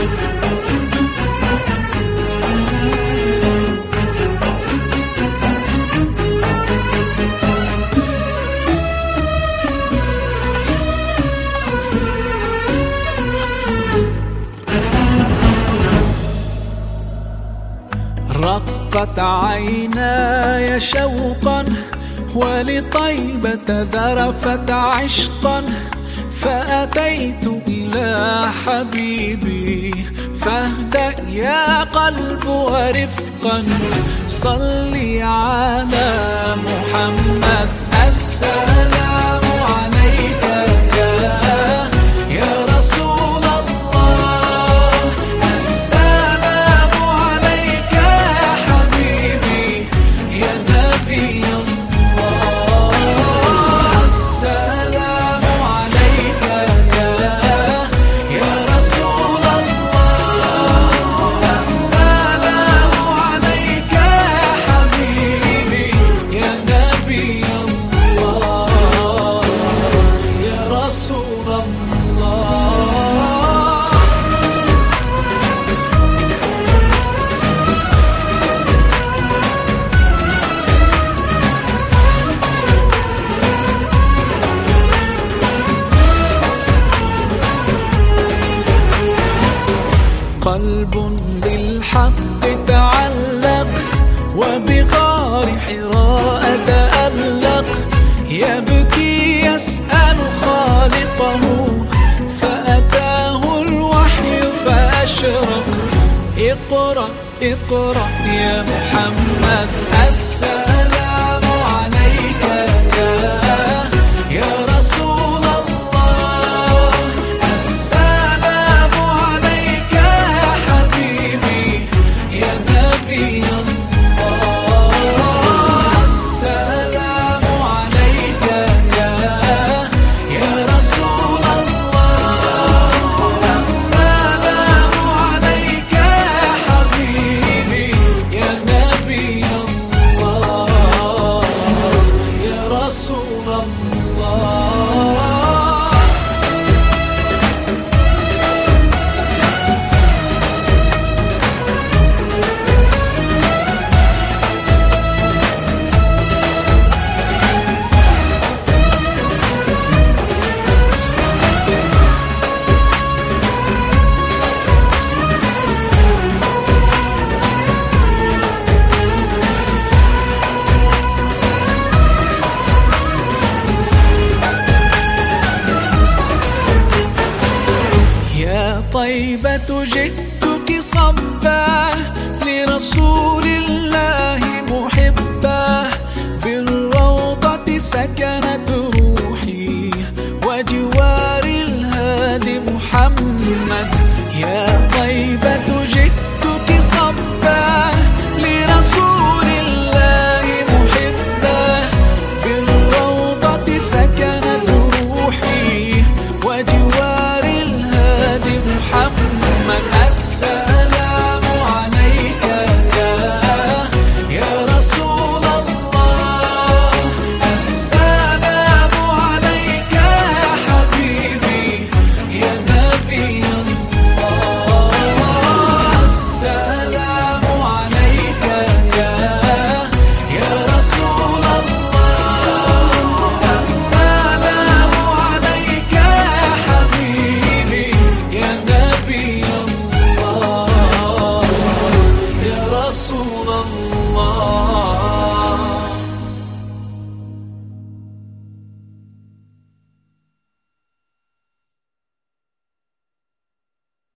رقت عيناي شوقا ولطيبة ذرفت عشقا، فأتيت إلى حبيبي فاهدأ يا قلب ورفقا. صلي على محمد السلام عليك يا رسول الله، السلام عليك يا حبيبي يا نبي الله، السلام عليك يا رسول الله، السلام عليك يا حبيبي يا نبي الله يا رسول الله. قلب بالحق تعلق وبغار حراء تألق، يبكي يسأل خالقه فأتاه الوحي فأشرق. اقرأ اقرأ يا محمد السلام عليك يا رسول الله، السلام عليك يا حبيبي يا نبي الله، السلام عليك يا رسول الله، السلام عليك يا حبيبي يا نبي الله يا رسول الله. يا طيبة جئتك صبا لرسول الله محبا، بالروضة سكنت روحي وجوار الهادي محمد. يا